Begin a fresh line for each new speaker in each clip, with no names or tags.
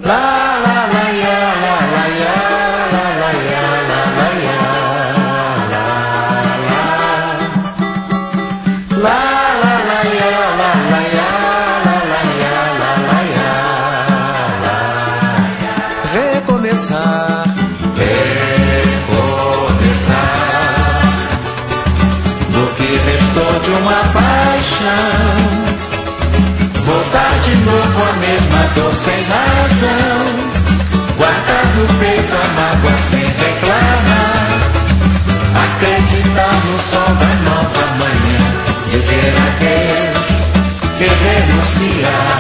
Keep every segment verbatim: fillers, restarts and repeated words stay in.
La la la ya, la la ya, la la ya, la la ya, la la. La la la ya, la la ya, la la ya, la la ya, la la. Recomeçar, recomeçar. Do que restou de uma paixão, voltar de novo a mesma dor sem razão, guardar no peito a mágoa sem reclamar, acreditar no sol da nova manhã, dizer adeus e renunciar,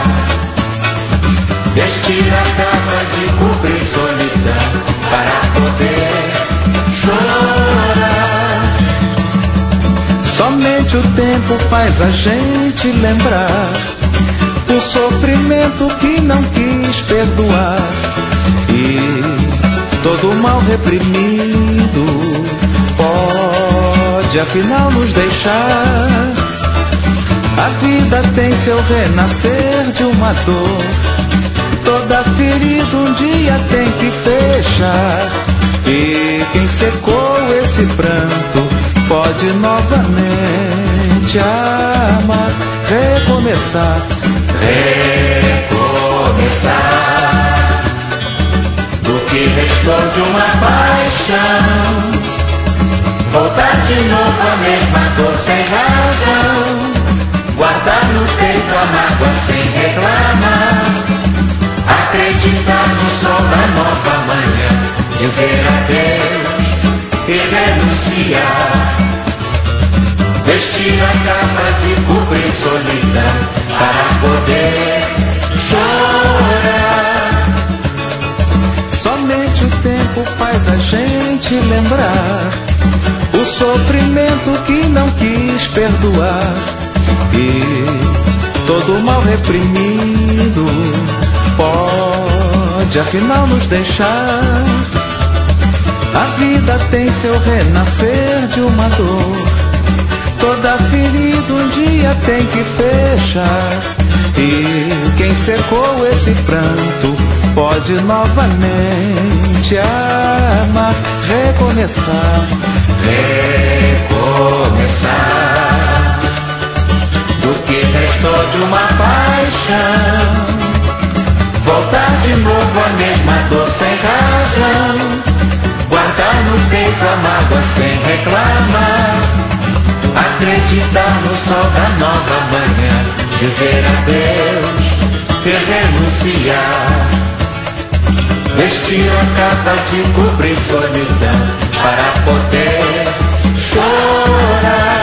vestir a capa de cobrir solidão para poder chorar. Somente o tempo faz a gente lembrar o sofrimento que não quis perdoar, e todo o mal reprimido pode afinal nos deixar. A vida tem seu renascer de uma dor, toda ferida um dia tem que fechar, e quem secou esse pranto pode novamente amar, recomeçar. Recomeçar. Do que restou de uma paixão, voltar de novo a mesma dor sem razão, guardar no peito a mágoa sem reclamar, acreditar no sol da nova manhã, dizer adeus e renunciar, vestir a capa de cobrir solidão para poder chorar. Somente o tempo faz a gente lembrar o sofrimento que não quis perdoar, e todo o mal reprimido pode afinal nos deixar. A vida tem seu renascer de uma dor, toda ferida um dia tem que fechar, e quem secou esse pranto pode novamente amar, recomeçar. Recomeçar. Do que restou de uma paixão, voltar de novo a mesma dor sem razão, guardar no peito a mágoa sem reclamar, acreditar no sol da nova manhã, dizer adeus e renunciar, vestir a capa de cobrir solidão para poder chorar.